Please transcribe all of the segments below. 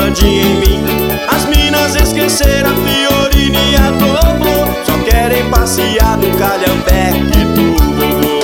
coladinha em mim. As minas esqueceram a Fiorina e a Dobro, só querem passear no calhambeque do vovô.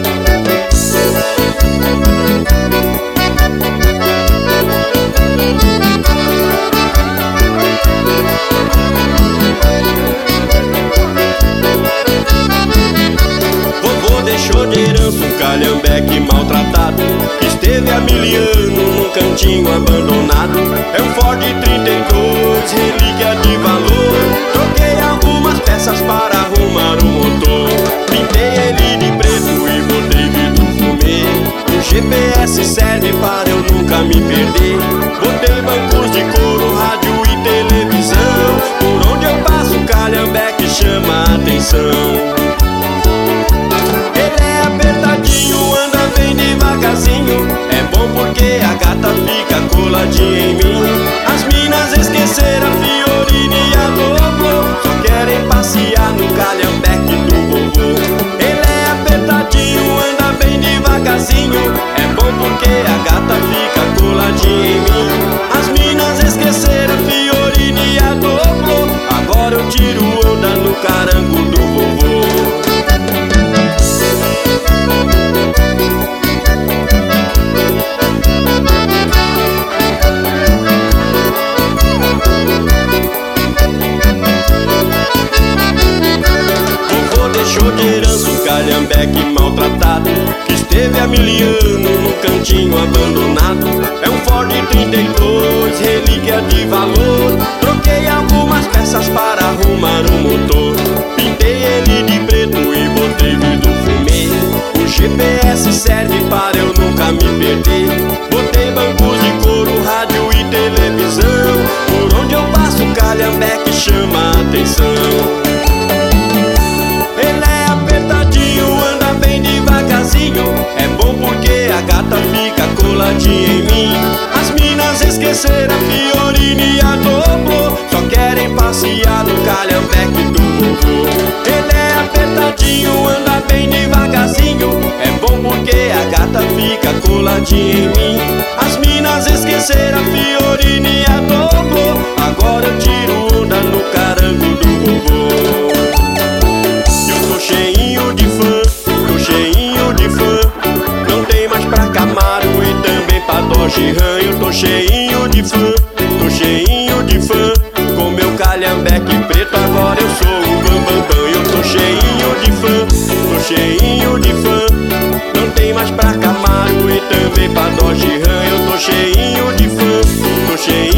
Deixou de herança um calhambeque maltratado, que esteve há 1000 anos num cantinho abandonado. É um Ford 32, relíquia de valor. Troquei algumas peças para arrumar o motor. Pintei ele de preto e botei vidro fumê. O GPS serve para eu nunca me perder. Botei bancos de couro, rádio e televisão. Por onde eu passo o calhambeque chama a atenção. É bom porque a gata fica coladinha em mim. As minas esqueceram a Fiorina e a Dobro, só querem passear no calhambeque do vovô. Ele é apertadinho, anda bem devagarzinho. É bom porque a gata fica coladinha em mim. As minas esqueceram a Fiorina e a Dobro, agora eu tiro onda no carango do vovô. Deixou de herança um calhambeque maltratado, que esteve há 1000 anos num cantinho abandonado. É um Ford 32, relíquia de valor. Troquei algumas peças para arrumar o motor. Pintei ele de preto e botei vidro fumê. O GPS serve para eu nunca me perder. Botei bancos de couro, rádio e televisão. Por onde eu passo o calhambeque chama a atenção. É bom porque a gata fica coladinha em mim. As minas esqueceram a Fiorina e a Dobro, só querem passear no calhambeque do vovô. Ele é apertadinho, anda bem devagarzinho. É bom porque a gata fica coladinha em mim. As minas esqueceram a Fiorina e a Dobro, agora eu tiro onda no carango do vovô. Eu tô cheinho de fã, tô cheinho de fã. Não tem mais pra Camaro e também pra Dodge Ram. Eu tô cheinho de fã, tô cheinho de fã. Com meu calhambeque preto agora eu sou o bambambam. Eu tô cheinho de fã, tô cheinho de fã. Não tem mais pra Camaro e também pra Dodge Ram. Eu tô cheinho de fã, tô cheinho